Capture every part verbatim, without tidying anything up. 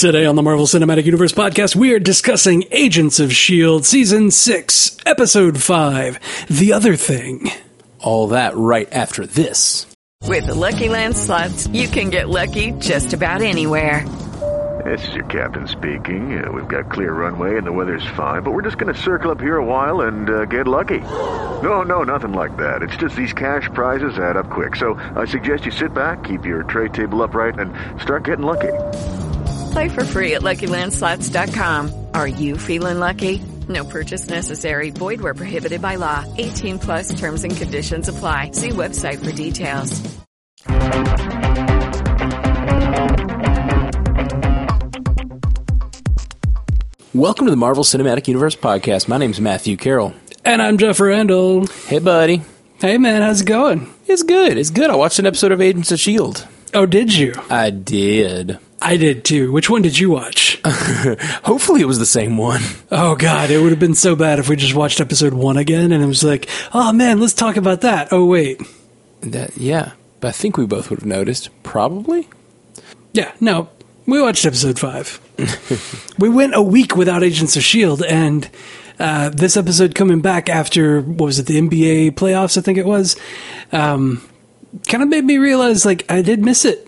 Today on the Marvel Cinematic Universe podcast, we are discussing Agents of S H I E L D Season six, Episode five, The Other Thing. All that right after this. With the Lucky Land Slots, you can get lucky just about anywhere. This is your captain speaking. Uh, we've got clear runway and the weather's fine, but we're just going to circle up here a while and uh, get lucky. No, no, nothing like that. It's just these cash prizes add up quick. So I suggest you sit back, keep your tray table upright, and start getting lucky. Play for free at Lucky Land Slots dot com. Are you feeling lucky? No purchase necessary. Void where prohibited by law. eighteen plus terms and conditions apply. See website for details. Welcome to the Marvel Cinematic Universe podcast. My name's Matthew Carroll. And I'm Jeff Randall. Hey, buddy. Hey, man, how's it going? It's good. It's good. I watched an episode of Agents of S H I E L D. Oh, did you? I did. I did, too. Which one did you watch? Hopefully it was the same one. Oh, God, it would have been so bad if we just watched episode one again, and it was like, oh, man, let's talk about that. Oh, wait. That, yeah, but I think we both would have noticed. Probably? Yeah, no, we watched episode five. We went a week without Agents of S H I E L D, and uh, this episode coming back after, what was it, the N B A playoffs, I think it was, um, kind of made me realize, like, I did miss it.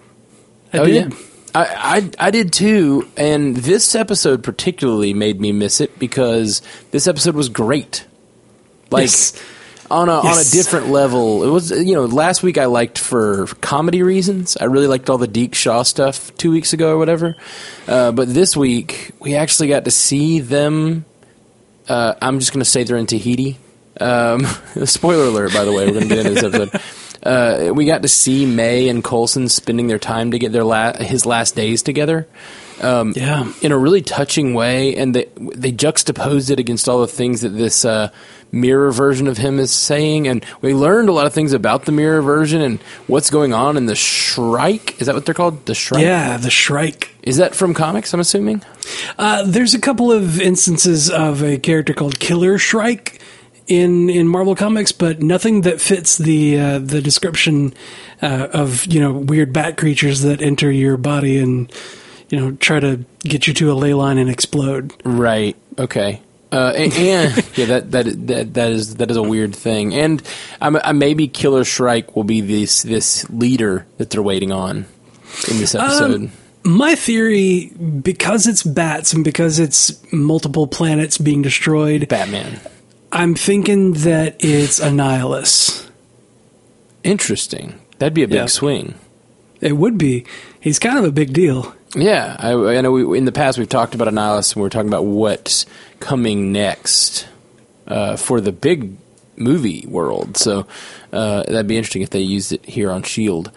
I oh, did. Yeah. I, I I did too, and this episode particularly made me miss it because this episode was great. Like, yes. on a yes. on a different level. It was, you know, last week I liked for comedy reasons. I really liked all the Deke Shaw stuff two weeks ago or whatever. Uh, but this week, we actually got to see them. Uh, I'm just going to say they're in Tahiti. Um, spoiler alert, by the way, we're going to get into this episode. Uh, we got to see May and Coulson spending their time to get their la- his last days together. Um, yeah. In a really touching way, and they, they juxtaposed it against all the things that this uh, mirror version of him is saying, and we learned a lot of things about the mirror version and what's going on in the Shrike. Is that what they're called? The Shrike? Yeah, the Shrike. Is that from comics, I'm assuming? Uh, there's a couple of instances of a character called Killer Shrike in in Marvel Comics, but nothing that fits the uh, the description uh, of, you know, weird bat creatures that enter your body and, you know, try to get you to a ley line and explode. Right. Okay. Uh, and, and yeah, that, that that that is that is a weird thing. And um, uh, maybe Killer Shrike will be this this leader that they're waiting on in this episode. Um, my theory, because it's bats and because it's multiple planets being destroyed, Batman. I'm thinking that it's Annihilus. Interesting. That'd be a big yeah. swing. It would be. He's kind of a big deal. Yeah, I, I know. We, in the past, we've talked about Annihilus, and we were talking about what's coming next uh, for the big movie world. So uh, that'd be interesting if they used it here on S H I E L D.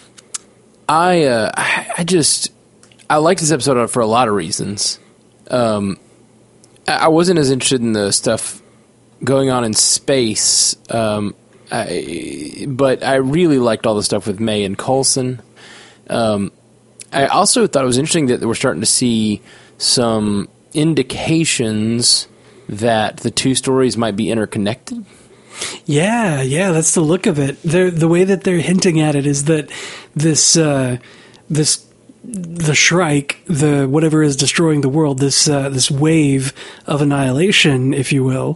I, uh, I, I just I like this episode for a lot of reasons. Um, I, I wasn't as interested in the stuff going on in space, um, I, but I really liked all the stuff with May and Coulson. Um, I also thought it was interesting that we're starting to see some indications that the two stories might be interconnected. Yeah, yeah, that's the look of it. They're, the way that they're hinting at it is that this, uh, this, the Shrike, the whatever is destroying the world, this uh, this wave of annihilation, if you will.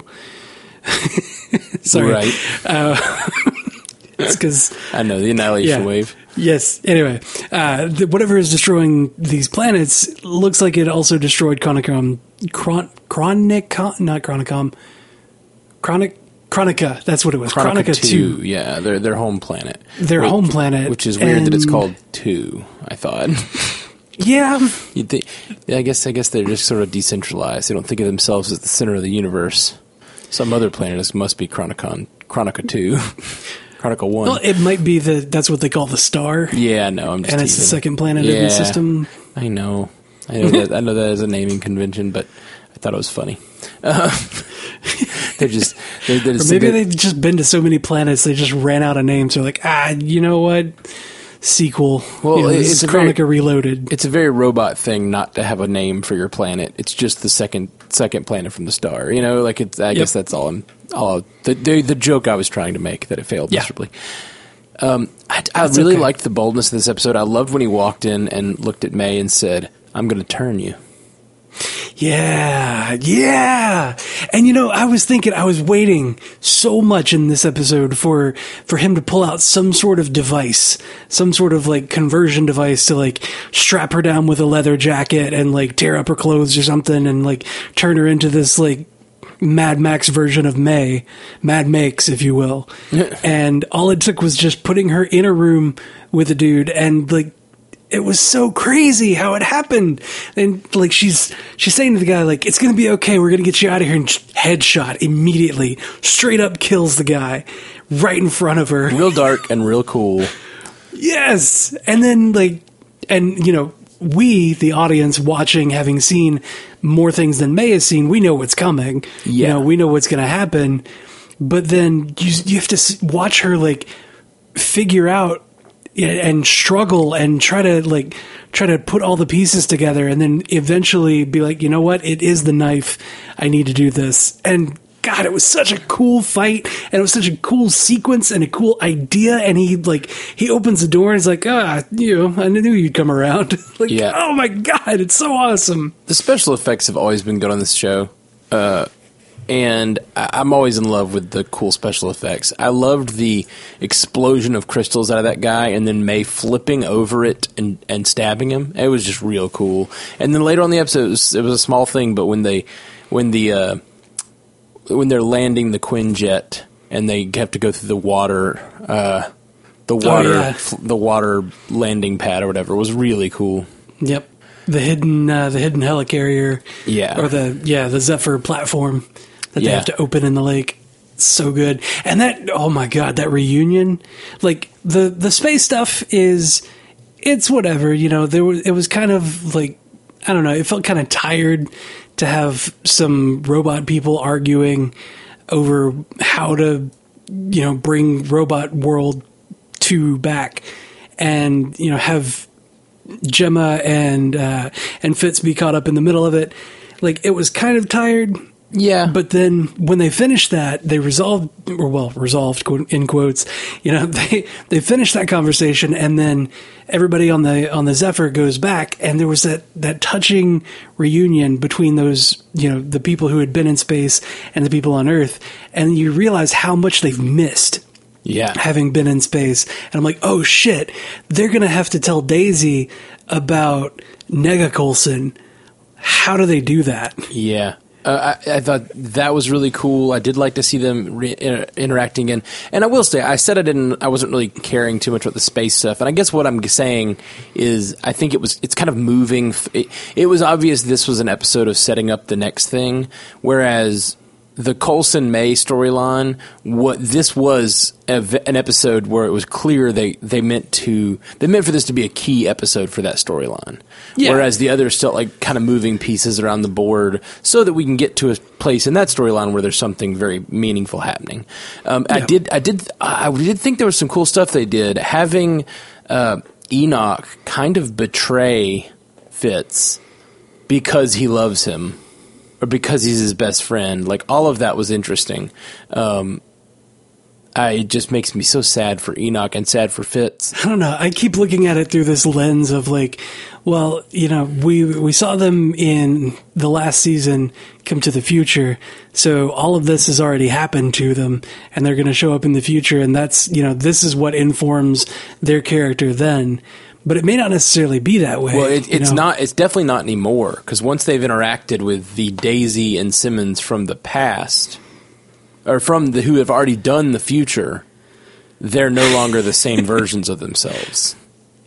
Sorry, right? Uh, it's because I know the annihilation yeah. wave. Yes. Anyway, uh, the, whatever is destroying these planets looks like it also destroyed Chronicom, Chron, Chronicom, not Chronicom, Chronic, Chronica. That's what it was. Chronica, Chronica two. two. Yeah, their their home planet. Their which, home planet, which is weird and, that it's called two. I thought. Yeah. You'd think, yeah, I guess I guess they're just sort of decentralized. They don't think of themselves as the center of the universe. Some other planet must be Chronicon, Chronica two, Chronica one. Well, it might be the that's what they call the star. Yeah, no, I'm just and teasing. it's the second planet yeah, in the system. I know, I know that. I know that as a naming convention, but I thought it was funny. Uh, they're just, they're, they're or just maybe they're, they've just been to so many planets they just ran out of names. They're like, ah, you know what? Sequel. Well, you know, it's this is a Chronica very, Reloaded. It's a very robot thing not to have a name for your planet. It's just the second second planet from the star. You know, like it's, I yep. guess that's all. I'm, all the, the the joke I was trying to make that it failed yeah. miserably. Um, I, I really okay. liked the boldness of this episode. I loved when he walked in and looked at May and said, I'm going to turn you. Yeah, yeah. And you know, I was thinking, I was waiting so much in this episode for for him to pull out some sort of device, some sort of like conversion device to like strap her down with a leather jacket and like tear up her clothes or something and like turn her into this like Mad Max version of May, Mad Makes, if you will. And all it took was just putting her in a room with a dude, and like, it was so crazy how it happened. And like, she's she's saying to the guy, like, it's gonna be okay, we're gonna get you out of here, and just headshot immediately, straight up kills the guy right in front of her. Real dark and real cool. Yes. And then like, and you know, we, the audience watching, having seen more things than May has seen, we know what's coming. Yeah. You know, we know what's going to happen. But then you you have to watch her like figure out and struggle and try to like try to put all the pieces together, and then eventually be like, you know what? It is the knife. I need to do this. And God, it was such a cool fight, and it was such a cool sequence and a cool idea. And he like he opens the door and he's like, ah, you know, I knew you'd come around. Like, yeah. Oh my God, it's so awesome. The special effects have always been good on this show, uh, and I- I'm always in love with the cool special effects. I loved the explosion of crystals out of that guy, and then May flipping over it and, and stabbing him. It was just real cool. And then later on in the episode, it was, it was a small thing, but when they when the uh, when they're landing the Quinjet and they have to go through the water, uh, the water, oh, yeah. f- the water landing pad or whatever was really cool. Yep, the hidden uh, the hidden helicarrier, Yeah, or the yeah the Zephyr platform that Yeah. they have to open in the lake. It's so good. And that, oh my God, that reunion, like the the space stuff is, it's whatever, you know. There was it was kind of like, I don't know, it felt kind of tired to have some robot people arguing over how to, you know, bring Robot World two back, and you know, have Gemma and uh, and Fitz be caught up in the middle of it. Like, it was kind of tired. yeah. But then when they finished that, they resolved, or well, resolved quote, in quotes, you know, they, they finished that conversation, and then everybody on the, on the Zephyr goes back, and there was that, that touching reunion between those, you know, the people who had been in space and the people on Earth. And you realize how much they've missed yeah. having been in space. And I'm like, oh shit, they're going to have to tell Daisy about Nega Coulson. How do they do that? Yeah. Uh, I, I thought that was really cool. I did like to see them re- inter- interacting again. And I will say, I said I didn't, I wasn't really caring too much about the space stuff. And I guess what I'm saying is, I think it was, it's kind of moving. It, it was obvious this was an episode of setting up the next thing, whereas the Coulson May storyline, what this was a, an episode where it was clear they, they meant to they meant for this to be a key episode for that storyline. Yeah. Whereas the others still like kind of moving pieces around the board so that we can get to a place in that storyline where there's something very meaningful happening. Um, Yeah. I did I did I did think there was some cool stuff they did, having uh, Enoch kind of betray Fitz because he loves him. Or because he's his best friend. Like, all of that was interesting. Um, I, it just makes me so sad for Enoch and sad for Fitz. I don't know. I keep looking at it through this lens of like, well, you know, we we saw them in the last season come to the future, so all of this has already happened to them, and they're going to show up in the future, and that's, you know, this is what informs their character then. But it may not necessarily be that way. Well, it, you it's know? not. It's definitely not anymore, because once they've interacted with the Daisy and Simmons from the past, or from the who have already done the future, they're no longer the same versions of themselves.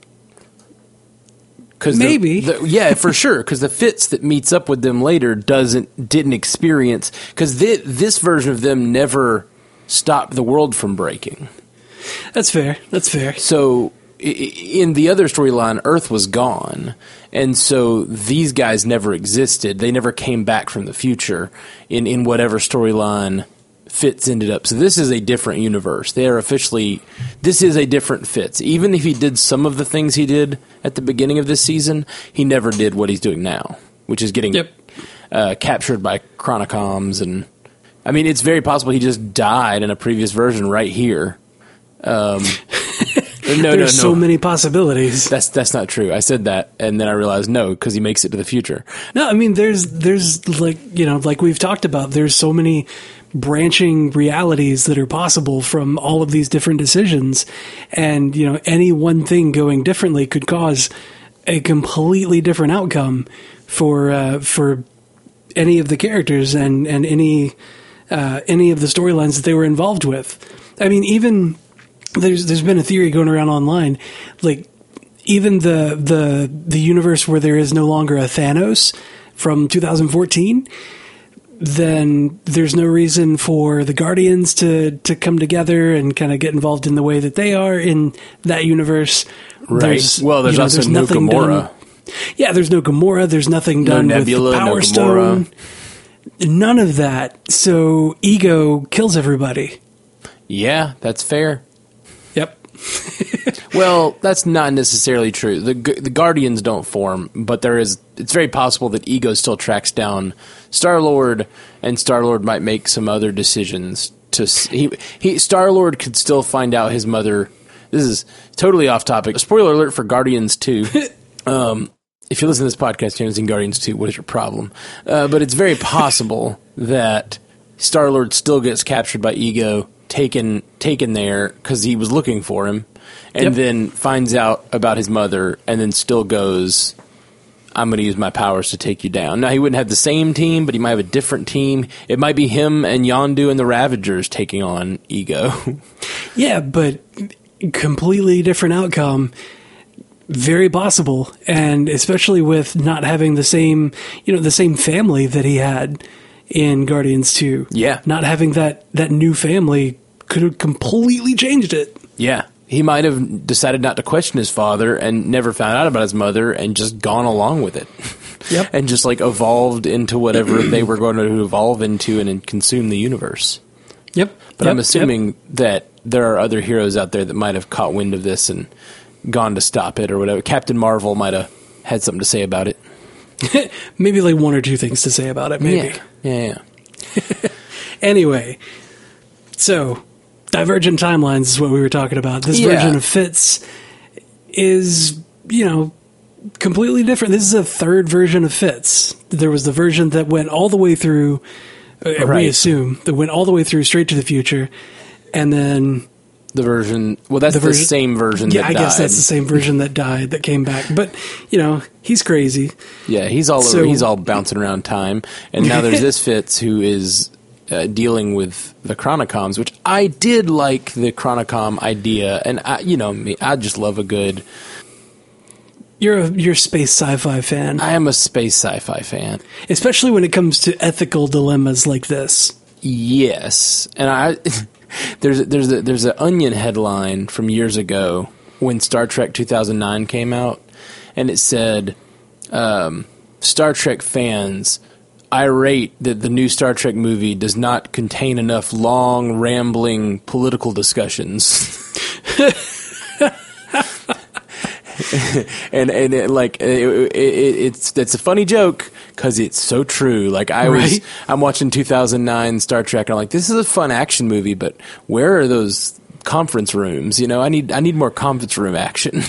Cause Maybe. the, the, yeah, for sure. Because the Fitz that meets up with them later doesn't didn't experience, because this version of them never stopped the world from breaking. That's fair. That's fair. So in the other storyline, Earth was gone, and so these guys never existed. They never came back from the future in, in whatever storyline Fitz ended up. So this is a different universe. They are officially, this is a different Fitz. Even if he did some of the things he did at the beginning of this season, he never did what he's doing now, which is getting Yep. uh, captured by Chronicoms. And I mean, it's very possible he just died in a previous version right here. Um, no, There's no. so many possibilities. That's that's not true. I said that, and then I realized no, because he makes it to the future. No, I mean, there's there's like you know, like we've talked about. There's so many branching realities that are possible from all of these different decisions, and you know, any one thing going differently could cause a completely different outcome for uh, for any of the characters and and any uh, any of the storylines that they were involved with. I mean, even there's there's been a theory going around online, like even the the the universe where there is no longer a Thanos from two thousand fourteen, then there's no reason for the Guardians to to come together and kind of get involved in the way that they are in that universe. Right. There's, well, there's you know, also there's no nothing Gamora. done. Yeah, there's no Gamora. There's nothing No done Nebula, with the no Power Gamora. Stone. None of that. So Ego kills everybody. Yeah, that's fair. Yep. Well, that's not necessarily true. The the Guardians don't form, but there is. It's very possible that Ego still tracks down Star-Lord, and Star-Lord might make some other decisions. To he he Star-Lord could still find out his mother. This is totally off topic. Spoiler alert for Guardians two. um, if you listen to this podcast, you haven't seen Guardians two, what is your problem? Uh, but it's very possible that Star-Lord still gets captured by Ego, taken taken there because he was looking for him, and Yep. then finds out about his mother, and then still goes, I'm going to use my powers to take you down. Now, he wouldn't have the same team, but he might have a different team. It might be him and Yondu and the Ravagers taking on Ego. Yeah, but completely different outcome. Very possible, and especially with not having the same, you know, the same family that he had in Guardians two. Yeah. Not having that, that new family could have completely changed it. Yeah. He might have decided not to question his father and never found out about his mother and just gone along with it. Yep. And just like evolved into whatever they were going to evolve into and consume the universe. Yep. But Yep. I'm assuming that there are other heroes out there that might have caught wind of this and gone to stop it or whatever. Captain Marvel might have had something to say about it. Yep. Maybe like one or two things to say about it, maybe. Yeah, yeah, yeah. Anyway, so divergent timelines is what we were talking about. This Yeah. version of Fitz is, you know, completely different. This is a third version of Fitz. There was the version that went all the way through, uh, Right. we assume, that went all the way through straight to the future. And then, The version, well, that's the, version- same version yeah, that I died. guess that's the same version that died, that came back. But, you know, he's crazy. Yeah, he's all So- over, he's all bouncing around time. And now there's this Fitz who is uh, dealing with the Chronicoms, which I did like the Chronicom idea. And, I, you know me, I just love a good... You're a you're a space sci-fi fan, I am a space sci-fi fan. especially when it comes to ethical dilemmas like this. Yes, and I there's a, there's a, there's an Onion headline from years ago when Star Trek two thousand nine came out, and it said, um, "Star Trek fans irate that the new Star Trek movie does not contain enough long, rambling political discussions." and and it, like it, it, it's it's a funny joke because it's so true. Like I was, Right. I'm watching two thousand nine Star Trek, and I'm like, this is a fun action movie, but where are those conference rooms? You know, I need I need more conference room action.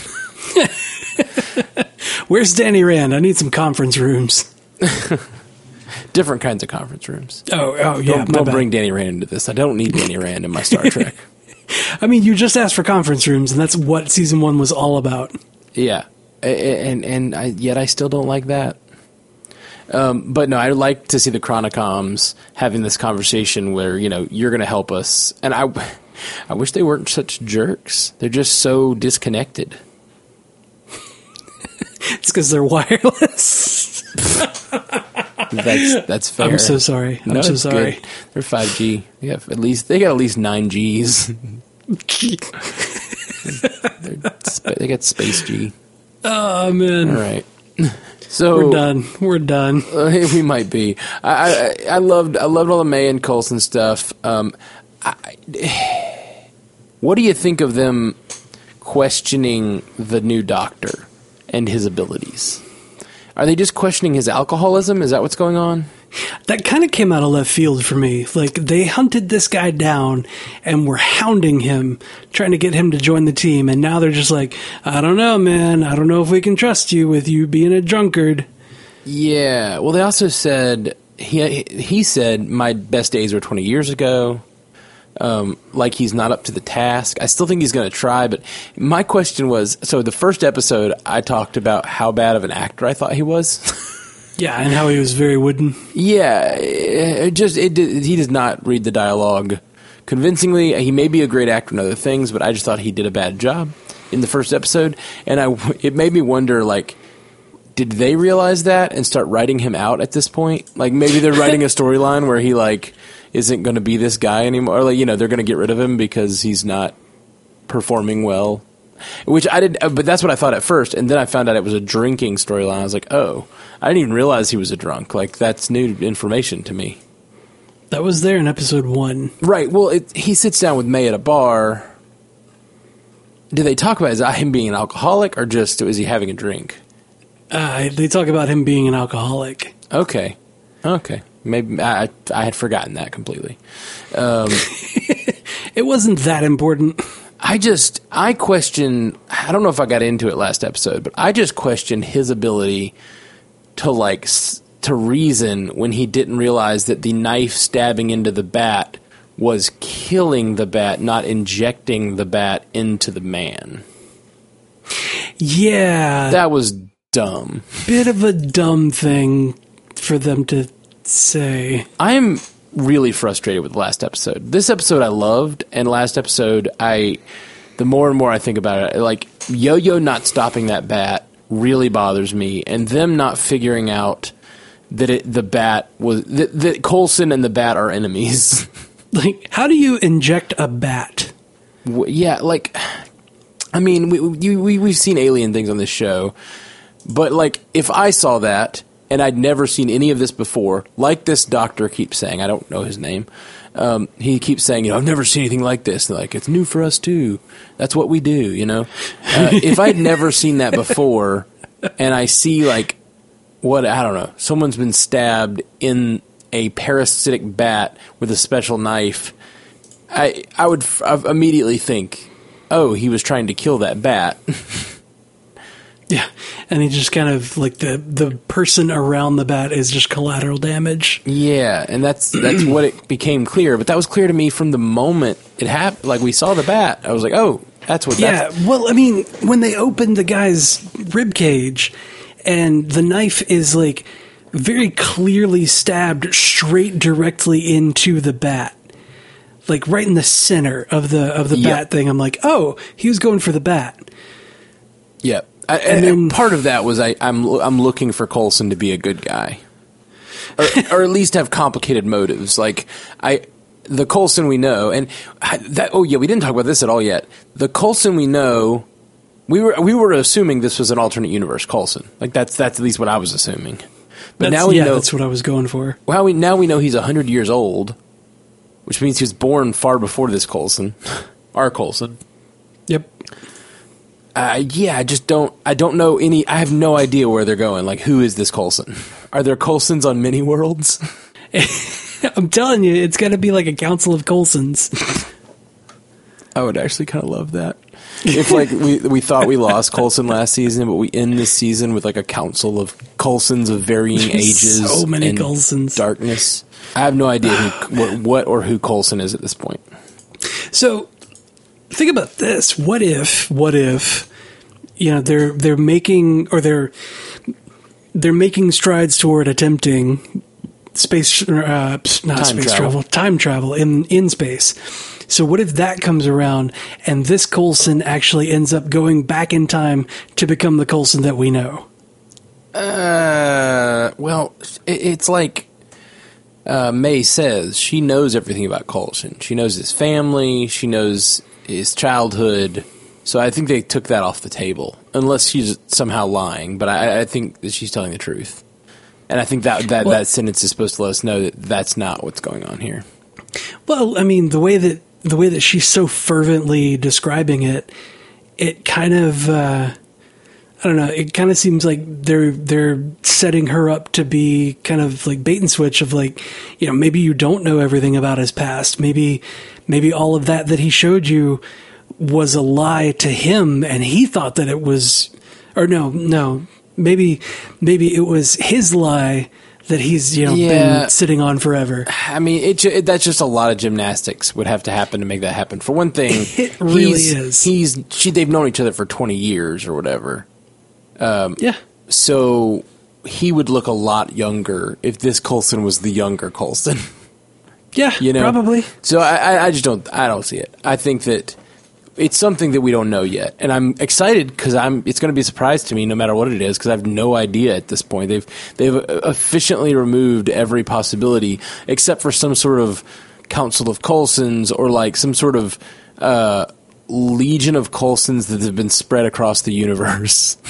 Where's Danny Rand? I need some conference rooms. Different kinds of conference rooms. Oh, oh yeah. Don't, my don't bad. bring Danny Rand into this. I don't need Danny Rand in my Star Trek. I mean, you just asked for conference rooms, and that's what season one was all about. Yeah, A- a- and and I, yet I still don't like that. Um, but no, I like to see the Chronicoms having this conversation where, you know, you're going to help us, and I, I wish they weren't such jerks. They're just so disconnected. It's because they're wireless. That's that's fair. I'm so sorry. I'm No, so it's sorry. good. They're five G. They have at least they got at least nine Gs. They're, sp- they got space G. Oh man, All right. So we're done. We're done. Uh, we might be. I, I I loved I loved all the May and Coulson stuff. Um, I, what do you think of them questioning the new Doctor and his abilities? Are they just questioning his alcoholism? Is that what's going on? That kind of came out of left field for me. Like, they hunted this guy down and were hounding him, trying to get him to join the team. And now they're just like, I don't know, man. I don't know if we can trust you with you being a drunkard. Yeah. Well, they also said, he he said, my best days were twenty years ago. Um, like he's not up to the task. I still think he's going to try, but my question was, so the first episode, I talked about how bad of an actor I thought he was. Yeah, and how he was very wooden. Yeah, it just it did, he does not read the dialogue convincingly. He may be a great actor in other things, but I just thought he did a bad job in the first episode, and I it made me wonder, like, did they realize that and start writing him out at this point? Like, maybe they're writing a storyline where he, like, isn't going to be this guy anymore. Or, like, you know, they're going to get rid of him because he's not performing well. Which I did, but that's what I thought at first. And then I found out it was a drinking storyline. I was like, oh, I didn't even realize he was a drunk. Like, that's new information to me. That was there in episode one. Right. Well, it, he sits down with May at a bar. Do they talk about, is that him being an alcoholic or just, is he having a drink? Uh, they talk about him being an alcoholic. Okay. Okay. Maybe I I had forgotten that completely. Um, it wasn't that important. I just, I question, I don't know if I got into it last episode, but I just questioned his ability to, like, s- to reason when he didn't realize that the knife stabbing into the bat was killing the bat, not injecting the bat into the man. Yeah. That was dumb. Bit of a dumb thing for them to say. I'm really frustrated with the last episode. This episode I loved, and last episode I, the more and more I think about it, like, Yo-Yo not stopping that bat really bothers me, and them not figuring out that it, the bat was, that, that Coulson and the bat are enemies. Like, how do you inject a bat? Yeah, like, I mean, we, we, we've seen alien things on this show, but, like, if I saw that, and I'd never seen any of this before, like this doctor keeps saying, I don't know his name, um, he keeps saying, you know, I've never seen anything like this. And like, it's new for us too. That's what we do, you know. Uh, if I'd never seen that before, and I see, like, what, I don't know, someone's been stabbed in a parasitic bat with a special knife, I I would f- I'd immediately think, oh, he was trying to kill that bat. Yeah, and he just kind of, like, the, the person around the bat is just collateral damage. Yeah, and that's that's what it became clear. But that was clear to me from the moment it happened. Like, we saw the bat. I was like, oh, that's what Yeah, that's... well, I mean, when they opened the guy's rib cage and the knife is, like, very clearly stabbed straight directly into the bat. Like, right in the center of the of the Yep. bat thing. I'm like, oh, he was going for the bat. Yeah. I, and, And then- and part of that was I, I'm I'm looking for Coulson to be a good guy, or, or at least have complicated motives. Like I, the Coulson we know, and I, that. Oh yeah, we didn't talk about this at all yet. The Coulson we know, we were we were assuming this was an alternate universe Coulson. Like that's that's at least what I was assuming. But That's, now we yeah, know. that's what I was going for. Well, we now we know he's a hundred years old, which means he was born far before this Coulson, our Coulson. Yep. Uh, yeah, I just don't. I don't know any. I have no idea where they're going. Like, who is this Coulson? Are there Coulsons on many worlds? I'm telling you, it's got to be like a council of Coulsons. I would actually kind of love that. If like we we thought we lost Coulson last season, but we end this season with like a council of Coulsons of varying ages, So many and Coulsons. darkness. I have no idea who, what, what or who Coulson is at this point. So, think about this. What if, what if, you know, they're they're making or they're they're making strides toward attempting space, uh, not Time space travel. travel, time travel in in space. So, what if that comes around and this Coulson actually ends up going back in time to become the Coulson that we know? Uh, well, it, it's like uh, May says. She knows everything about Coulson. She knows his family. She knows his childhood. So I think they took that off the table, unless she's somehow lying. But I, I think that she's telling the truth. And I think that that, Well- that sentence is supposed to let us know that that's not what's going on here. Well, I mean, the way that the way that she's so fervently describing it, it kind of, uh, I don't know. It kind of seems like they're they're setting her up to be kind of like bait and switch of like, you know, maybe you don't know everything about his past. Maybe maybe all of that that he showed you was a lie to him, and he thought that it was, or no, no, maybe maybe it was his lie that he's, you know, Yeah. been sitting on forever. I mean, it, ju- it that's just a lot of gymnastics would have to happen to make that happen. For one thing, It really he's, is. He's she, they've known each other for twenty years or whatever. Yeah. So he would look a lot younger if this Coulson was the younger Coulson. Yeah, You know, probably. So I, I, I just don't. I don't see it. I think that it's something that we don't know yet, and I'm excited because I'm. It's going to be a surprise to me, no matter what it is, because I have no idea at this point. They've they've efficiently removed every possibility except for some sort of Council of Coulsons or like some sort of uh, legion of Coulsons that have been spread across the universe.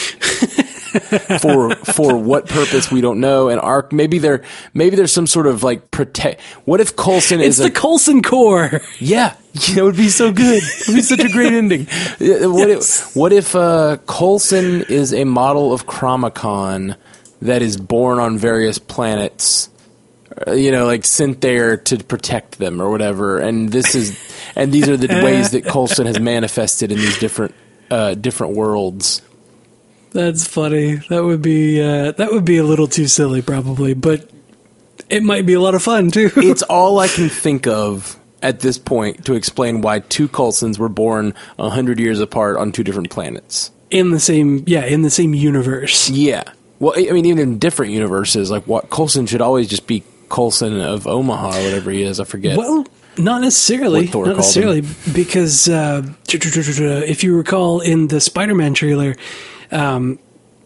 for for what purpose we don't know, and arc maybe there maybe there's some sort of like protect. What if Coulson It's is the a Coulson Core. yeah, it would be so good. It would be such a great ending. What Yes. if what if uh, Coulson is a model of Chromicon that is born on various planets? uh, You know, like sent there to protect them or whatever. And this is and these are the ways that Coulson has manifested in these different uh, different worlds. That's funny. That would be uh, that would be a little too silly, probably, but it might be a lot of fun too. It's all I can think of at this point to explain why two Coulsons were born a hundred years apart on two different planets. in the same, yeah, in the same universe. Yeah. Well, I mean, even in different universes, like what Coulson should always just be Coulson of Omaha or whatever he is. I forget. Well, not necessarily. What Thor Not called necessarily, because uh, if you recall in the Spider-Man trailer, um,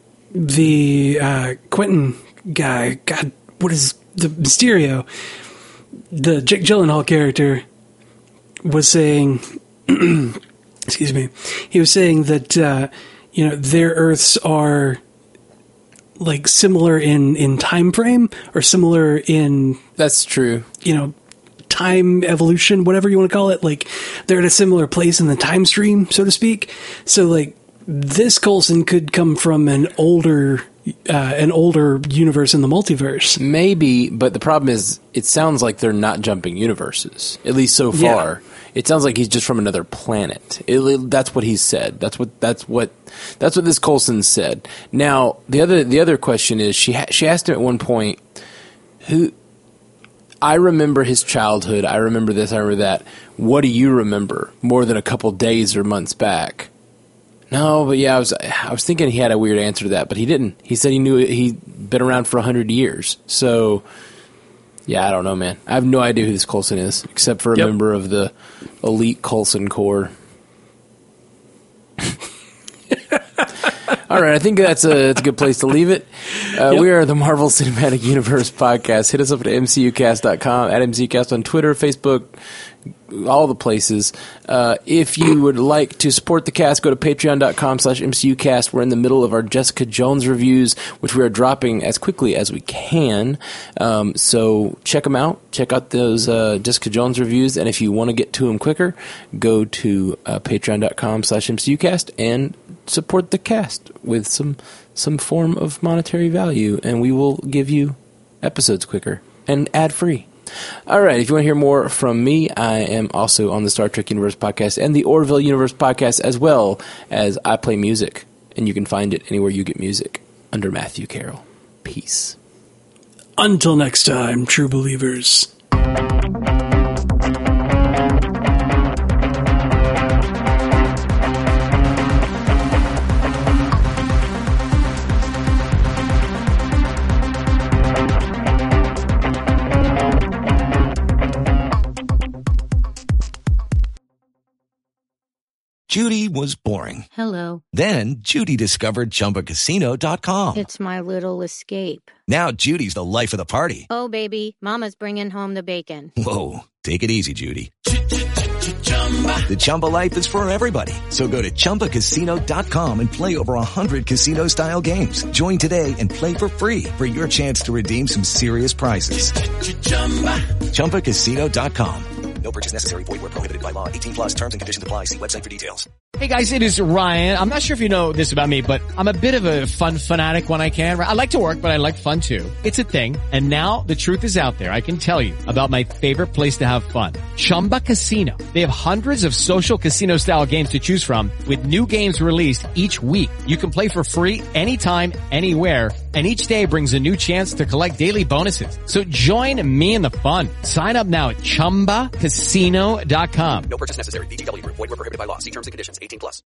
the uh, Quentin guy, God, what is the Mysterio? The Jake Gyllenhaal character was saying, excuse me, he was saying that uh, you know their Earths are like similar in in time frame or similar in That's true. you know time evolution, whatever you want to call it. Like they're at a similar place in the time stream, so to speak. So like this Coulson could come from an older uh, an older universe in the multiverse. Maybe, but the problem is it sounds like they're not jumping universes, at least so Yeah. far. It sounds like he's just from another planet. It, it- that's what he said. That's what that's what that's what this Coulson said. Now, the other the other question is she ha- she asked him at one point who I remember his childhood. I remember this, I remember that. What do you remember more than a couple days or months back? No, but yeah, I was I was thinking he had a weird answer to that, but he didn't. He said he knew it, he'd been around for a hundred years. So, yeah, I don't know, man. I have no idea who this Coulson is, except for a Yep. member of the elite Coulson Corps. All right, I think that's a, that's a good place to leave it. Uh, Yep. We are the Marvel Cinematic Universe podcast. Hit us up at M C U cast dot com, at M C U cast on Twitter, Facebook, all the places. Uh, if you would like to support the cast, go to patreon dot com slash M C U cast. We're in the middle of our Jessica Jones reviews, which we are dropping as quickly as we can. Um, so check them out. Check out those uh, Jessica Jones reviews. And if you want to get to them quicker, go to uh, patreon dot com slash M C U cast and support the cast with some some form of monetary value, and we will give you episodes quicker and ad-free. All right, if you want to hear more from me, I am also on the Star Trek Universe podcast and the Orville Universe podcast, as well as I play music, and you can find it anywhere you get music under Matthew Carroll. Peace. Until next time, true believers. Judy was boring. Hello. Then Judy discovered Chumba Casino dot com. It's my little escape. Now Judy's the life of the party. Oh, baby, mama's bringing home the bacon. Whoa, take it easy, Judy. The Chumba life is for everybody. So go to Chumba Casino dot com and play over one hundred casino-style games. Join today and play for free for your chance to redeem some serious prizes. Chumba Casino dot com. No purchase necessary. Void where prohibited by law. eighteen plus terms and conditions apply. See website for details. Hey guys, it is Ryan. I'm not sure if you know this about me, but I'm a bit of a fun fanatic when I can. I like to work, but I like fun too. It's a thing. And now the truth is out there. I can tell you about my favorite place to have fun. Chumba Casino. They have hundreds of social casino style games to choose from with new games released each week. You can play for free anytime, anywhere. And each day brings a new chance to collect daily bonuses. So join me in the fun. Sign up now at chumba casino dot com. No purchase necessary. V G W Group. Void where prohibited by law. See terms and conditions. eighteen plus.